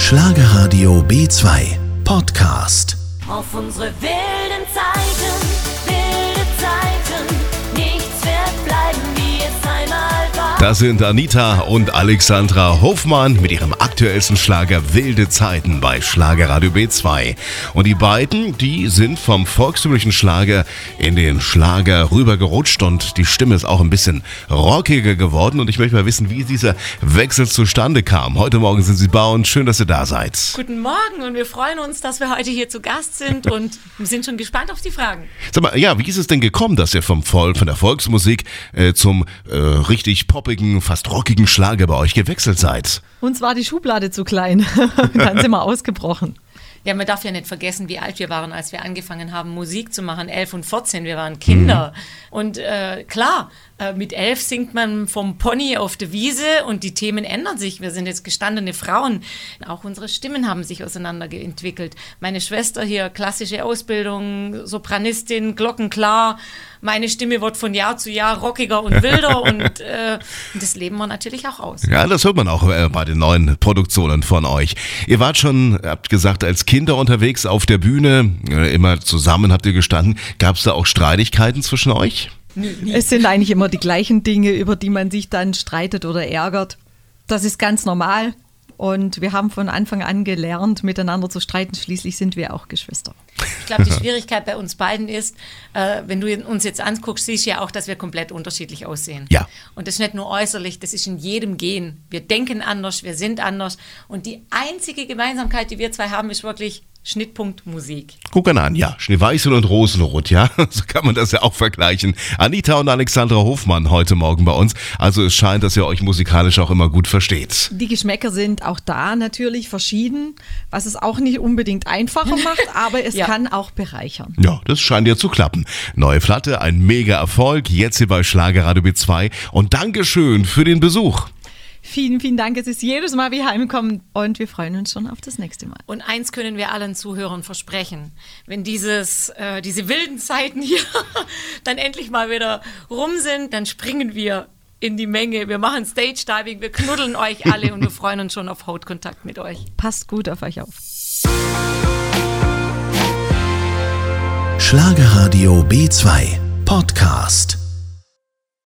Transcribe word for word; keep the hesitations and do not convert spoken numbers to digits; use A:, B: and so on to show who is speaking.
A: Schlagerradio B zwei Podcast.
B: Auf unsere wilden Zeiten, wilde Zeiten, nichts wird bleiben, wie es einmal war.
C: Das sind Anita und Alexandra Hofmann mit ihrem aktuellsten Schlager Wilde Zeiten bei Schlagerradio B zwei. Und die beiden, die sind vom volkstümlichen Schlager in den Schlager rübergerutscht und die Stimme ist auch ein bisschen rockiger geworden. Und ich möchte mal wissen, wie dieser Wechsel zustande kam. Heute Morgen sind sie bei uns. Schön, dass ihr da seid.
D: Guten Morgen und wir freuen uns, dass wir heute hier zu Gast sind und wir sind schon gespannt auf die Fragen.
C: Sag mal, ja, wie ist es denn gekommen, dass ihr vom Volk, von der Volksmusik äh, zum äh, richtig poppigen, fast rockigen Schlager bei euch gewechselt seid?
E: Uns war die Schublade zu klein. Dann sind wir ausgebrochen.
D: Ja, man darf ja nicht vergessen, wie alt wir waren, als wir angefangen haben, Musik zu machen. elf und vierzehn, wir waren Kinder. Mhm. Und äh, klar, äh, mit elf singt man vom Pony auf der Wiese und die Themen ändern sich. Wir sind jetzt gestandene Frauen. Auch unsere Stimmen haben sich auseinanderentwickelt. Meine Schwester hier, klassische Ausbildung, Sopranistin, glockenklar. Meine Stimme wird von Jahr zu Jahr rockiger und wilder und äh, das leben wir natürlich auch aus.
C: Ja, das hört man auch äh, bei den neuen Produktionen von euch. Ihr wart schon, habt gesagt, als Kinder unterwegs auf der Bühne, äh, immer zusammen habt ihr gestanden. Gab es da auch Streitigkeiten zwischen euch?
E: Es sind eigentlich immer die gleichen Dinge, über die man sich dann streitet oder ärgert. Das ist ganz normal und wir haben von Anfang an gelernt, miteinander zu streiten. Schließlich sind wir auch Geschwister.
D: Ich glaube, die Schwierigkeit bei uns beiden ist, äh, wenn du uns jetzt anguckst, siehst du ja auch, dass wir komplett unterschiedlich aussehen.
C: Ja.
D: Und das ist nicht nur äußerlich, das ist in jedem Gen. Wir denken anders, wir sind anders. Und die einzige Gemeinsamkeit, die wir zwei haben, ist wirklich Schnittpunkt Musik.
C: Guck an, ja. Schneeweißel und Rosenrot, ja. So kann man das ja auch vergleichen. Anita und Alexandra Hofmann heute Morgen bei uns. Also es scheint, dass ihr euch musikalisch auch immer gut versteht.
E: Die Geschmäcker sind auch da natürlich verschieden, was es auch nicht unbedingt einfacher macht, aber es
D: Ja.
E: kann auch bereichern.
C: Ja, das scheint ja zu klappen. Neue Platte, ein mega Erfolg. Jetzt hier bei Schlagerradio B zwei. Und Dankeschön für den Besuch.
E: Vielen, vielen Dank. Es ist jedes Mal wie heimkommen und wir freuen uns schon auf das nächste Mal.
D: Und eins können wir allen Zuhörern versprechen. Wenn dieses, äh, diese wilden Zeiten hier dann endlich mal wieder rum sind, dann springen wir in die Menge. Wir machen Stage-Diving, wir knuddeln euch alle und wir freuen uns schon auf Hautkontakt mit euch.
E: Passt gut auf euch auf.
A: Schlagerradio B zwei Podcast.